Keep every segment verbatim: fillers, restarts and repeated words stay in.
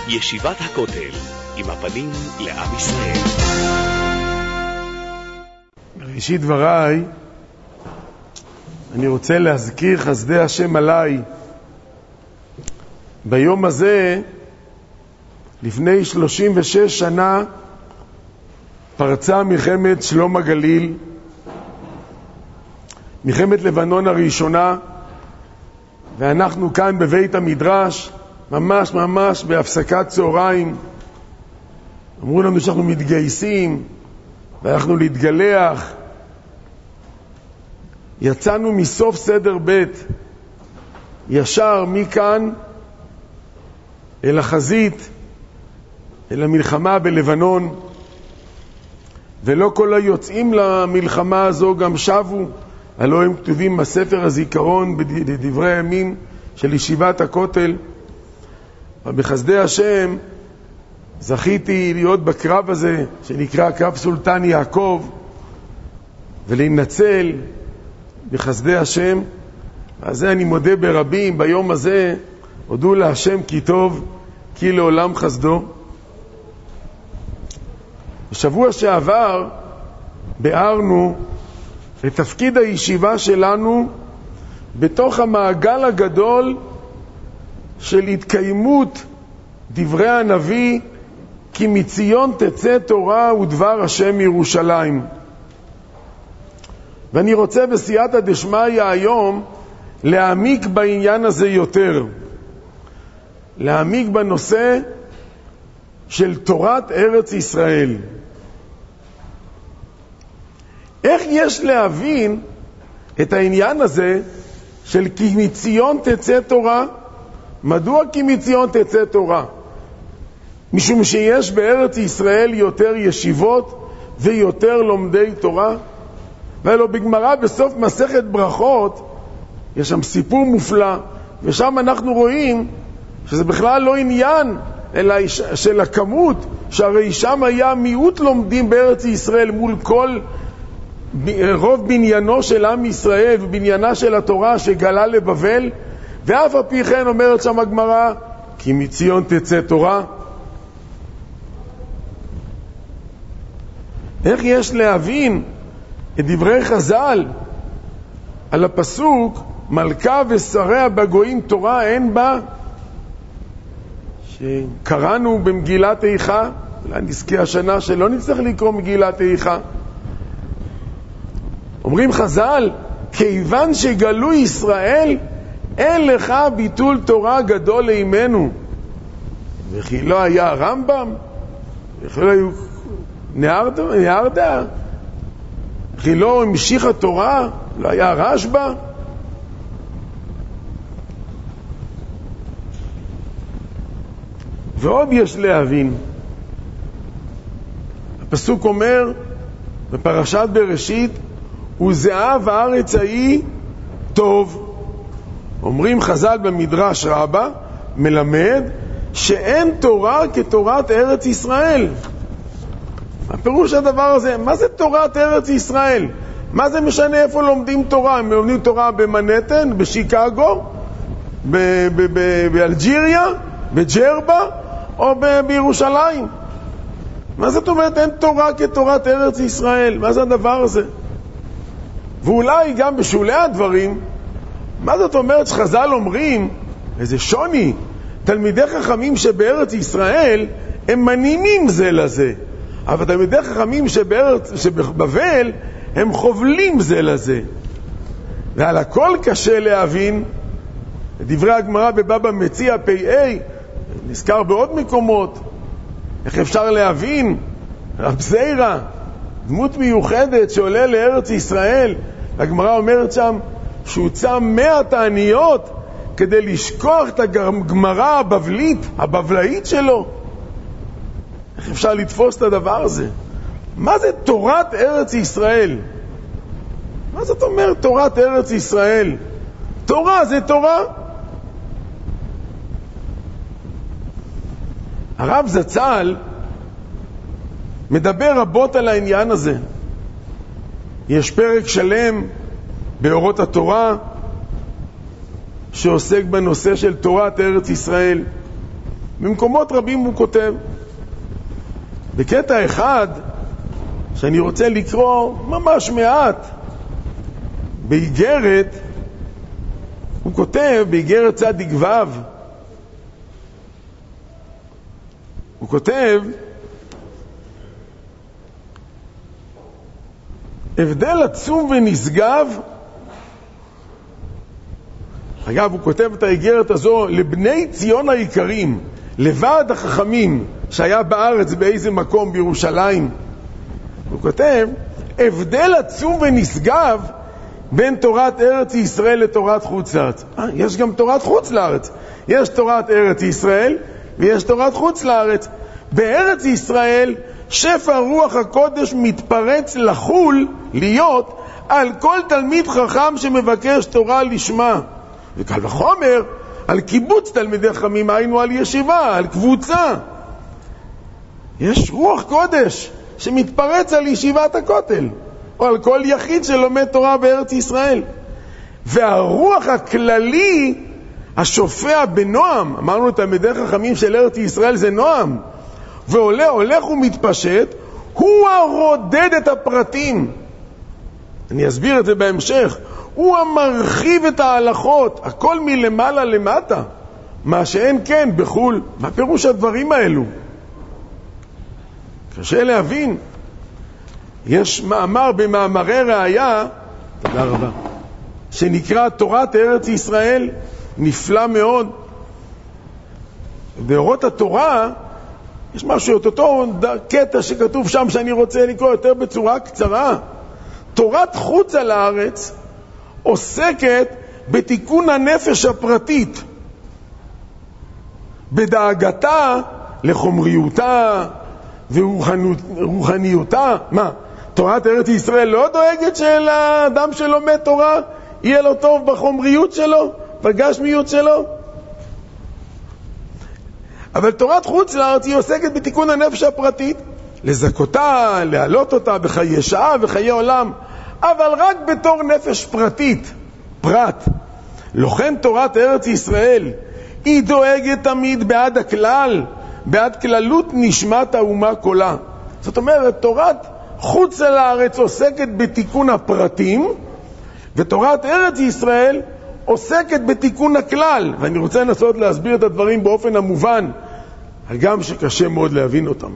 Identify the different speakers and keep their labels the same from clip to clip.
Speaker 1: ישיבת הכותל, עם הפנים לעם ישראל.
Speaker 2: בראשית דבריי אני רוצה להזכיר חסדי השם עליי. ביום הזה לפני שלושים ושש שנה פרצה מלחמת שלום הגליל, מלחמת לבנון הראשונה, ואנחנו כאן בבית המדרש ממש ממש בהפסקת צהריים אמרו לנו שאנחנו מתגייסים ואנחנו להתגלח. יצאנו מסוף סדר ב' ישר מכאן אל החזית, אל המלחמה בלבנון, ולא כל היוצאים למלחמה הזו גם שבו, הלא הם כתובים בספר הזיכרון בדברי הימים של ישיבת הכותל. ובחסדי השם זכיתי להיות בקרב הזה שנקרא קרב סולטן יעקב, ולהינצל בחסדי השם. אז זה אני מודה ברבים ביום הזה, הודו להשם כי טוב, כי לעולם חסדו. בשבוע שעבר בארנו את תפקיד הישיבה שלנו בתוך המעגל הגדול של התקיימות דברי הנביא, כי מציון תצא תורה ודבר השם ירושלים. ואני רוצה בסייעתא דשמיא היום להעמיק בעניין הזה יותר, להעמיק בנושא של תורת ארץ ישראל. איך יש להבין את העניין הזה של כי מציון תצא תורה? מדוע כי מציון תצא תורה? משום שיש בארץ ישראל יותר ישיבות ויותר לומדי תורה. ולא בגמרא בסוף מסכת ברכות יש שם סיפור מופלא, ושם אנחנו רואים שזה בכלל לא עניין אלא של הכמות, שהרי שם היה מיעוט לומדים בארץ ישראל מול כל רוב בניינו של עם ישראל ובניינה של התורה שגלה לבבל. ואף על פי כן אומרת שם הגמרא כי מציון תצא תורה. איך יש להבין את דברי חז"ל על הפסוק מלכה ושריה בגויים תורה אין בה, שקראנו במגילת איכה? אולי נזכה השנה שלא נצטרך לקרוא מגילת איכה. אומרים חז"ל כיוון שגלו ישראל אין לך ביטול תורה גדול לימנו. וכי לא היה רמב"ם, וכי לא היו נהרדה, וכי לא המשיך התורה, לא היה רשב"א. ועוד יש להבין, הפסוק אומר בפרשת בראשית וזהב הארץ ההיא טוב. אומרים חז"ל במדרש רבה מלמד שאין תורה כתורת ארץ ישראל. הפירוש הדבר הזה, מה זה תורת ארץ ישראל? מה זה משנה איפה לומדים תורה? הם לומדים תורה במנהטן, בשיקגו, באלג'יריה, בג'רבה או בירושלים? מה זאת אומרת אין תורה כתורת ארץ ישראל? מה זה הדבר הזה? ואולי גם בשולי הדברים, מה זאת אומרת שחז"ל אומרים איזה שוני, תלמידי חכמים שבארץ ישראל הם מנימים זה לזה, אבל תלמידי חכמים שבארץ, שבבבל הם חובלים זה לזה. ועל הכל קשה להבין. דברי הגמרא בבבא מציעא פ"א נזכר בעוד מקומות. איך אפשר להבין? רב זיירא, דמות מיוחדת שעולה לארץ ישראל, הגמרא אומרת שם שהוא צם מאה תעניות כדי לשכוח את הגמרא הבבלית, הבבלאית שלו. איך אפשר לתפוס את הדבר הזה? מה זה תורת ארץ ישראל? מה זאת אומרת תורת ארץ ישראל? תורה זה תורה. הרב זצ"ל מדבר רבות על העניין הזה. יש פרק שלם באורות התורה שעוסק בנושא של תורת ארץ ישראל. במקומות רבים הוא כותב. בקטע אחד שאני רוצה לקרוא ממש מעט, באיגרת, הוא כותב באיגרת צדיק ו', הוא כותב הבדל עצום ונשגב. אגב, הוא כותב את האיגרת הזו לבני ציון היקרים, לוועד החכמים שהיה בארץ באיזה מקום בירושלים. הוא כותב הבדל עצום ונשגב בין תורת ארץ ישראל לתורת חוץ לארץ. אה, יש גם תורת חוץ לארץ. יש תורת ארץ ישראל ויש תורת חוץ לארץ. בארץ ישראל שפע רוח הקודש מתפרץ לחול, להיות, על כל תלמיד חכם שמבקש תורה לשמה. וקל וחומר, על קיבוץ תלמידי חכמים, היינו על ישיבה, על קבוצה. יש רוח קודש שמתפרץ על ישיבת הכותל, או על כל יחיד שלומד תורה בארץ ישראל. והרוח הכללי, השופע בנועם, אמרנו תלמידי חכמים של ארץ ישראל זה נועם, ועולה, הולך ומתפשט, הוא הרודד את הפרטים. אני אסביר את זה בהמשך. הוא המרחיב את ההלכות, הכל מלמעלה למטה, מה שאין כן בחול. מה פירוש הדברים האלו? קשה להבין. יש מאמר במאמרי ראיה, תודה רבה, שנקרא תורת ארץ ישראל, נפלא מאוד. באורות התורה יש משהו, אותו קטע שכתוב שם שאני רוצה לקרוא יותר בצורה קצרה. תורת חוץ על הארץ עוסקת בתיקון הנפש הפרטית, בדאגתה לחומריותה ורוחניותה. מה? תורת ארץ ישראל לא דואגת שלאדם שלומד תורה יהיה לו טוב בחומריות שלו, בגשמיות שלו? אבל תורת חוץ לארץ היא עוסקת בתיקון הנפש הפרטית, לזכותה, להעלות אותה בחיי שעה וחיי עולם, אבל רק בתור נפש פרטית, פרט. לכן תורת ארץ ישראל היא דואגת תמיד בעד הכלל, בעד כללות נשמת האומה כולה. זאת אומרת, תורת חוץ לארץ עוסקת בתיקון הפרטים, ותורת ארץ ישראל עוסקת בתיקון הכלל. ואני רוצה לנסות להסביר את הדברים באופן המובן, גם שקשה מאוד להבין אותם.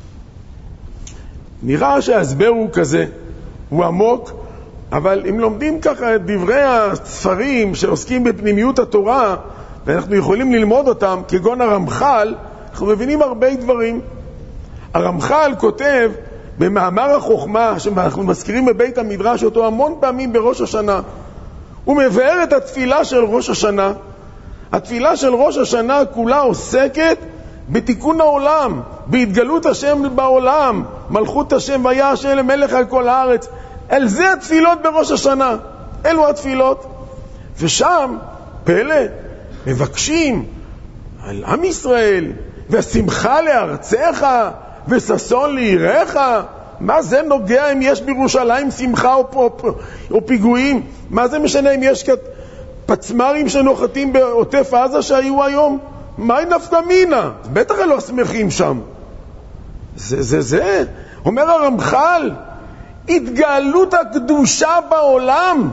Speaker 2: נראה שההסבר הוא כזה, הוא עמוק, אבל אם לומדים ככה את דברי הספרים שעוסקים בפנימיות התורה, ואנחנו יכולים ללמוד אותם, כגון הרמח"ל, אנחנו מבינים הרבה דברים. הרמח"ל כותב במאמר החוכמה, שאנחנו מזכירים בבית המדרש אותו המון פעמים בראש השנה, הוא מבאר את התפילה של ראש השנה. התפילה של ראש השנה כולה עוסקת בתיקון העולם, בהתגלות השם בעולם, מלכות השם והיה השם למלך על כל הארץ. על זה התפילות בראש השנה, אלו התפילות. ושם פלא מבקשים על עם ישראל, והשמחה לארצך וששון לעירך. מה זה נוגע אם יש בירושלים שמחה או, או, או פיגועים? מה זה משנה אם יש פצמרים שנוחתים בעוטף עזה שהיו היום? מה נפקא מינה? בטח לא שמחים שם. זה זה זה אומר הרמח"ל, התגלות הקדושה בעולם,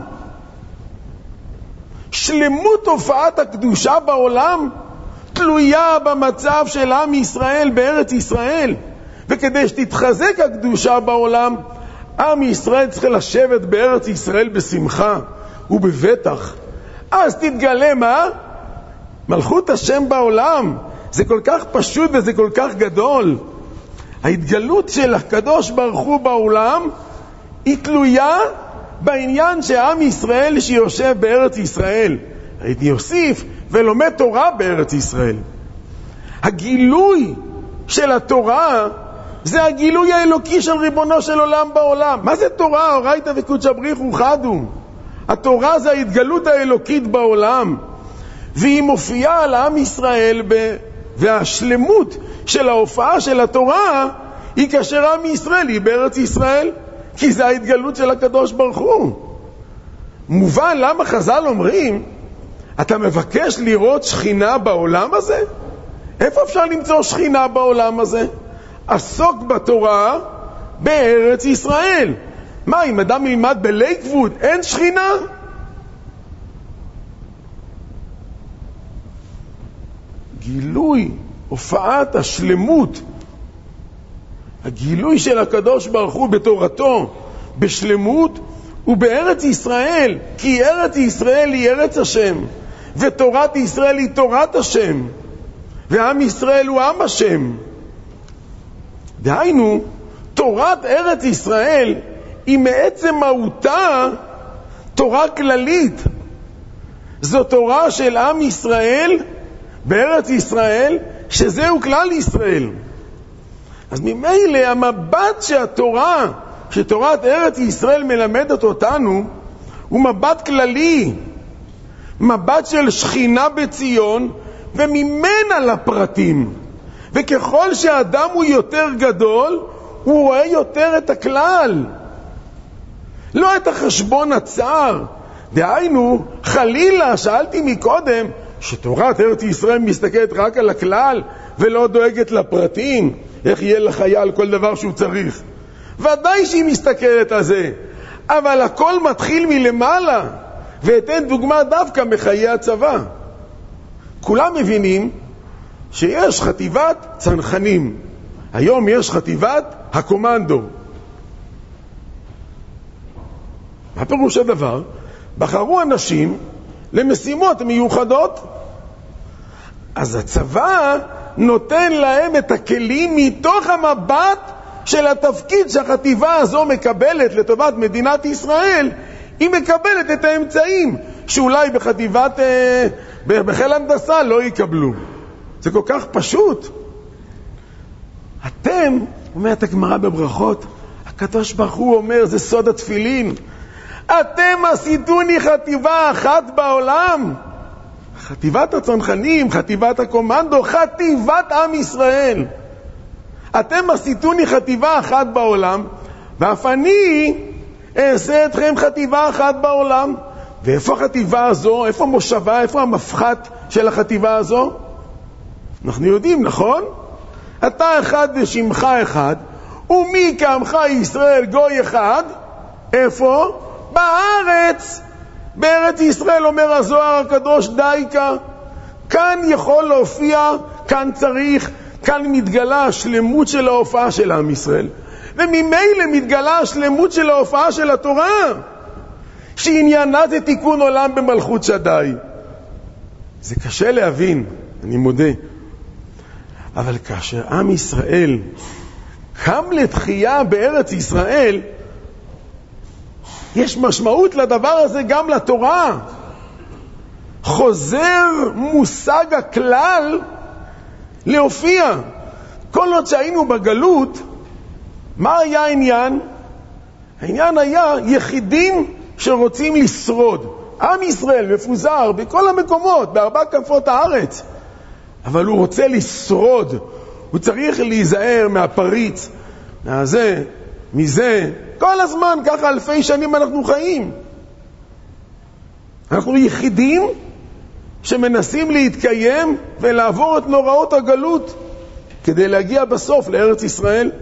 Speaker 2: שלמות הופעת הקדושה בעולם תלויה במצב של עם ישראל בארץ ישראל. וכדי שתתחזק הקדושה בעולם, עם ישראל צריך לשבת בארץ ישראל בשמחה ובבטח. אז תתגלה מה? מלכות השם בעולם. זה כל כך פשוט וזה כל כך גדול. ההתגלות של הקדוש ברוך הוא בעולם היא תלויה בעניין שעם ישראל שיושב בארץ ישראל, הייתי אוסיף, ולומד תורה בארץ ישראל. הגילוי של התורה זה הגילוי האלוקי של ריבונו של עולם בעולם. מה זה תורה? אורייתא וקודשא בריך חדו. התורה זה ההתגלות האלוקית בעולם, והיא מופיעה על עם ישראל ב... והשלמות של ההופעה של התורה היא כאשר עם ישראל היא בארץ ישראל, כי זה ההתגלות של הקדוש ברוך הוא. מובן למה חז"ל אומרים, אתה מבקש לראות שכינה בעולם הזה? איפה אפשר למצוא שכינה בעולם הזה? עסוק בתורה בארץ ישראל. מה, אם אדם ילמד בלייקווד, אין שכינה? גילוי, הופעת השלמות, הגילוי של הקדוש ברוך הוא בתורתו, בשלמות, ובארץ ישראל, כי ארץ ישראל היא ארץ השם, ותורת ישראל היא תורת השם, ועם ישראל הוא עם השם. דהיינו, תורת ארץ ישראל היא מעצם מהותה תורה כללית. זו תורה של עם ישראל בארץ ישראל, שזהו כלל ישראל. אז ממילא המבט שהתורה, שתורת ארץ ישראל מלמדת אותנו, הוא מבט כללי, מבט של שכינה בציון, וממנה לפרטים. וככל שהאדם הוא יותר גדול, הוא רואה יותר את הכלל, לא את החשבון הצער. דהיינו, חלילה, שאלתי מקודם, שתורת ארץ ישראל מסתכלת רק על הכלל ולא דואגת לפרטים, איך יהיה לחייל כל דבר שהוא צריך. ודאי שהיא מסתכלת על זה, אבל הכל מתחיל מלמעלה. ואתן דוגמה דווקא מחיי הצבא. כולם מבינים שיש חטיבת צנחנים, היום יש חטיבת הקומנדו. מה פירוש הדבר? בחרו אנשים למשימות מיוחדות, אז הצבא נותן להם את הכלים מתוך המבט של התפקיד שהחטיבה הזו מקבלת לטובת מדינת ישראל. היא מקבלת את האמצעים שאולי בחטיבת, אה, בחיל הנדסה לא יקבלו. זה כל כך פשוט. אתם, אומרת הגמרא בברכות, הקדוש ברוך הוא אומר, זה סוד התפילין, אתם עשיתוני חטיבה אחת בעולם. חטיבת הצנחנים, חטיבת הקומנדו, חטיבת עם ישראל. אתם עשיתוני חטיבה אחת בעולם, ואף אני אעשה אתכם חטיבה אחת בעולם. ואיפה החטיבה הזו? איפה מושבה? איפה המפחת של החטיבה הזו? אנחנו יודעים, נכון? אתה אחד ושמך אחד, ומי כעמך ישראל גוי אחד. איפה? בארץ. בארץ ישראל אומר הזוהר הקדוש דייקה. כאן יכול להופיע, כאן צריך, כאן מתגלה השלמות של ההופעה של עם ישראל. וממילא מתגלה השלמות של ההופעה של התורה, שעניינה זה תיקון עולם במלכות שדי. זה קשה להבין, אני מודה. אבל כאשר עם ישראל קם לתחייה בארץ ישראל, יש משמעות לדבר הזה גם לתורה. חוזר מושג הכלל להופיע. כל עוד שהיינו בגלות, מה היה העניין? העניין היה יחידים שרוצים לשרוד. עם ישראל מפוזר בכל המקומות, בארבע כנפות הארץ. אבל הוא רוצה לשרוד. הוא צריך להיזהר מהפריץ, מהזה, מזה. כל הזמן, ככה אלפי שנים אנחנו חיים. אנחנו יחידים שמנסים להתקיים ולעבור את נוראות הגלות כדי להגיע בסוף לארץ ישראל.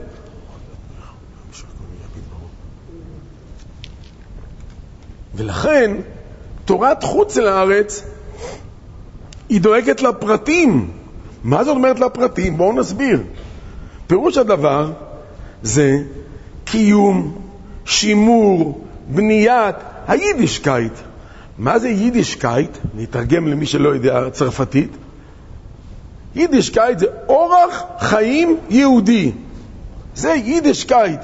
Speaker 2: ולכן תורת חוץ לארץ היא דואגת לפרטים. מה זאת אומרת לפרטים? בואו נסביר. פירוש הדבר זה קיום, שימור, בניית היידישקייט. מה זה יידישקייט? נתרגם למי שלא יודע צרפתית. יידישקייט זה אורח חיים יהודי. זה יידישקייט.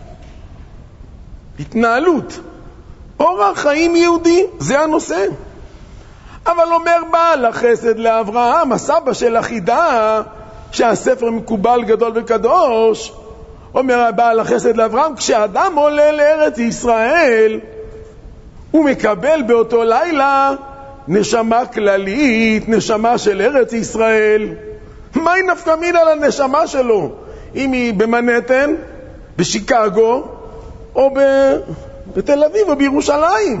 Speaker 2: התנהלות. אורח חיים יהודי, זה הנושא. אבל אומר בעל החסד לאברהם, הסבא של החידה, שהספר מקובל גדול וקדוש, אומר בעל החסד לאברהם, כשאדם עולה לארץ ישראל, הוא מקבל באותו לילה נשמה כללית, נשמה של ארץ ישראל. מה היא נפקא מינה לנשמה שלו? אם היא במנהטן, בשיקגו, או ב... בתל אביב או בירושלים.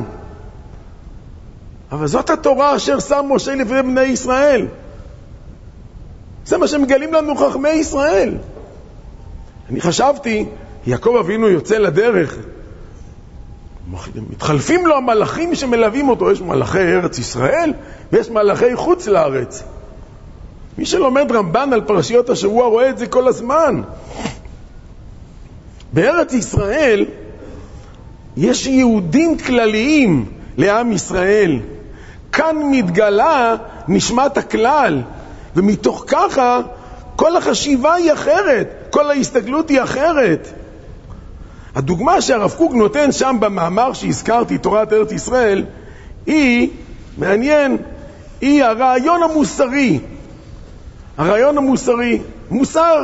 Speaker 2: אבל זאת התורה אשר שם משה לפני בני ישראל. זה מה שמגלים לנו חכמי ישראל. אני חשבתי, יעקב אבינו יוצא לדרך, מתחלפים לו המלאכים שמלווים אותו. יש מלאכי ארץ ישראל ויש מלאכי חוץ לארץ. מי שלומד רמב"ן על פרשיות השבוע רואה את זה כל הזמן. בארץ ישראל יש יהודים כלליים לעם ישראל. כאן מתגלה נשמת הכלל, ומתוך ככה כל החשיבה היא אחרת, כל ההסתגלות היא אחרת. הדוגמה שהרב קוק נותן שם במאמר שהזכרתי, תורת ארץ ישראל, היא, מעניין, היא הרעיון המוסרי. הרעיון המוסרי, מוסר.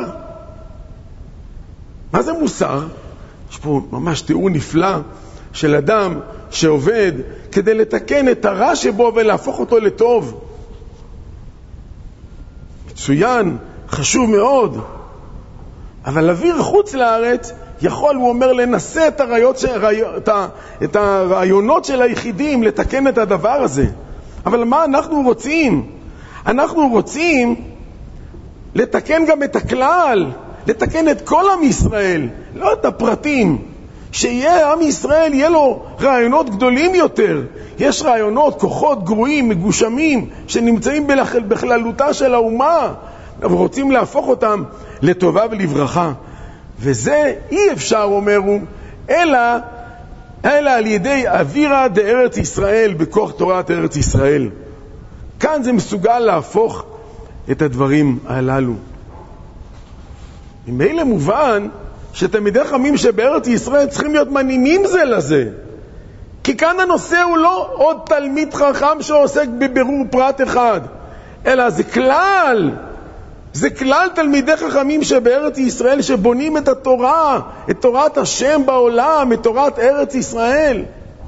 Speaker 2: מה זה מוסר? יש פה ממש תיאור נפלא של אדם שעובד כדי לתקן את הרע שבו ולהפוך אותו לטוב. מצוין, חשוב מאוד. אבל להעביר חוץ לארץ יכול, הוא אומר, לנסה את, הרעיות, את, ה, את הרעיונות של היחידים, לתקן את הדבר הזה. אבל מה אנחנו רוצים? אנחנו רוצים לתקן גם את הכלל, לתקן את כל עם ישראל, לא את הפרטים. שיהיה עם ישראל, יהיה לו רעיונות גדולים יותר. יש רעיונות, כוחות גרועים, מגושמים, שנמצאים בכללותה של האומה, אבל רוצים להפוך אותם לטובה ולברכה. וזה אי אפשר, אומרו, אלא, אלא על ידי אווירה דארץ ישראל, בכוח תורת ארץ ישראל. כאן זה מסוגל להפוך את הדברים הללו. ממילא מובן שתלמידי חכמים שבארץ ישראל צריכים להיות מנימים זה לזה. כי כאן הנושא הוא לא עוד תלמיד חכם שעוסק בבירור פרט אחד, אלא זה כלל. זה כלל תלמידי חכמים שבארץ ישראל שבונים את התורה, את תורת השם בעולם, את תורת ארץ ישראל.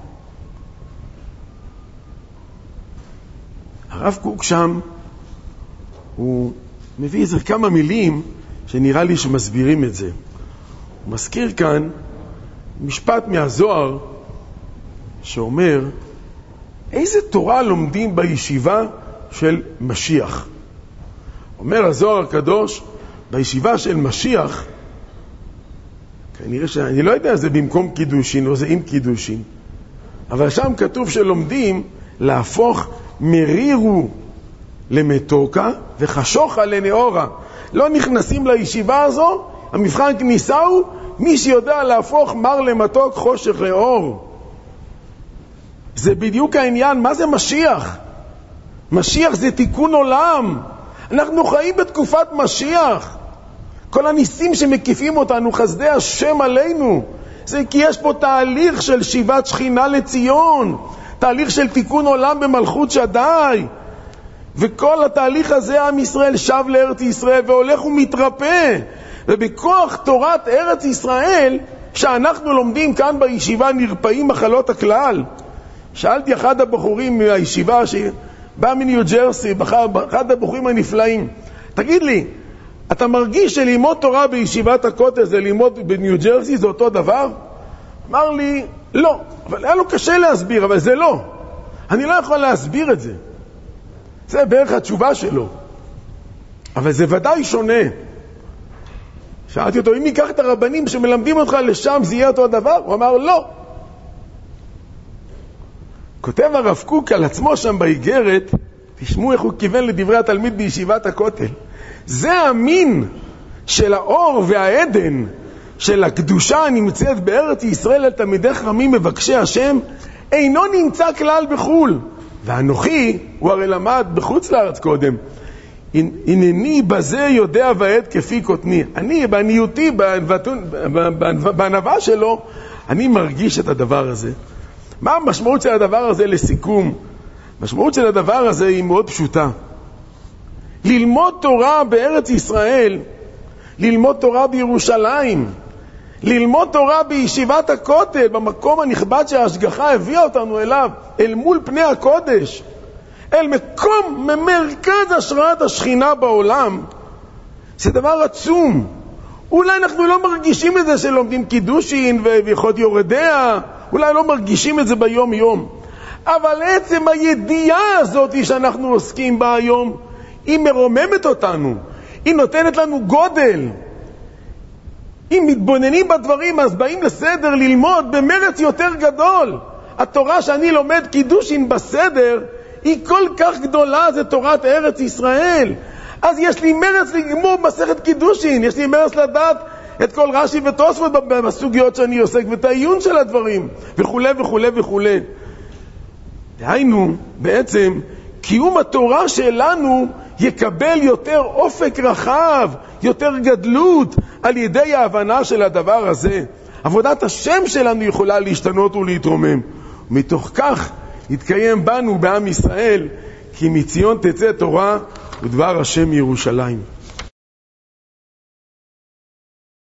Speaker 2: הרב קוק שם, הוא מביא איזה כמה מילים שנראה לי שמסבירים את זה. הוא מזכיר כאן משפט מהזוהר שאומר, איזה תורה לומדים בישיבה של משיח? אומר הזוהר הקדוש, בישיבה של משיח, כנראה שאני לא יודע, זה במקום קידושין או זה עם קידושין, אבל שם כתוב שלומדים להפוך מרירו למתוקה וחשוכה לנאורה. לא נכנסים לישיבה הזו, המבחן כניסה הוא מי שיודע להפוך מר למתוק, חושך לאור. זה בדיוק העניין. מה זה משיח? משיח זה תיקון עולם. אנחנו חיים בתקופת משיח. כל הניסים שמקיפים אותנו, חסדי השם עלינו, זה כי יש פה תהליך של שיבת שכינה לציון, תהליך של תיקון עולם במלכות שדי. וכל התהליך הזה עם ישראל שב לארץ ישראל והולך ומתרפא. ובכוח תורת ארץ ישראל שאנחנו לומדים כאן בישיבה נרפאים מחלות הכלל. שאלתי אחד הבחורים מהישיבה שבא מניו ג'רסי, אחד הבחורים הנפלאים, תגיד לי, אתה מרגיש שללמוד תורה בישיבת הכותל זה ללמוד בניו ג'רסי זה אותו דבר? אמר לי, לא. אבל היה לו קשה להסביר, אבל זה לא. אני לא יכול להסביר את זה. זה בערך התשובה שלו. אבל זה ודאי שונה. שאלתי אותו, אם ניקח את הרבנים שמלמדים אותך לשם, זה יהיה אותו הדבר? הוא אמר, לא. כותב הרב קוק על עצמו שם באיגרת, תשמעו איך הוא כיוון לדברי התלמיד בישיבת הכותל. זה המין של האור והעדן, של הקדושה הנמצאת בארץ ישראל על תלמידי חכמים מבקשי השם, אינו נמצא כלל בחול. ואנוכי, הוא הרי למד בחוץ לארץ קודם, הנני בזה יודע ועד כפי קוטני. אני, בעניותי, בענווה שלו, אני מרגיש את הדבר הזה. מה המשמעות של הדבר הזה לסיכום? המשמעות של הדבר הזה היא מאוד פשוטה. ללמוד תורה בארץ ישראל, ללמוד תורה בירושלים, ללמוד תורה בישיבת הכותל, במקום הנכבד שההשגחה הביאה אותנו אליו, אל מול פני הקודש, אל מקום ממרכז השראת השכינה בעולם, זה דבר עצום. אולי אנחנו לא מרגישים את זה שלומדים קידושין ויכות יורדיה, אולי לא מרגישים את זה ביום יום, אבל עצם הידיעה הזאת שאנחנו עוסקים בה היום, היא מרוממת אותנו, היא נותנת לנו גודל. אם מתבוננים בדברים, אז באים לסדר ללמוד במרץ יותר גדול. התורה שאני לומד קידושין בסדר, היא כל כך גדולה, זה תורת ארץ ישראל. אז יש לי מרץ לגמור מסכת קידושין, יש לי מרץ לדעת את כל רש"י ותוספות בסוגיות שאני עוסק, ואת העיון של הדברים, וכו' וכו' וכו'. דהיינו, בעצם, קיום התורה שלנו יקבל יותר אופק רחב, יותר גדלות, על ידי ההבנה של הדבר הזה. עבודת השם שלנו יכולה להשתנות ולהתרומם. ומתוך כך יתקיים בנו בעם ישראל, כי מציון תצא תורה ודבר השם מירושלים.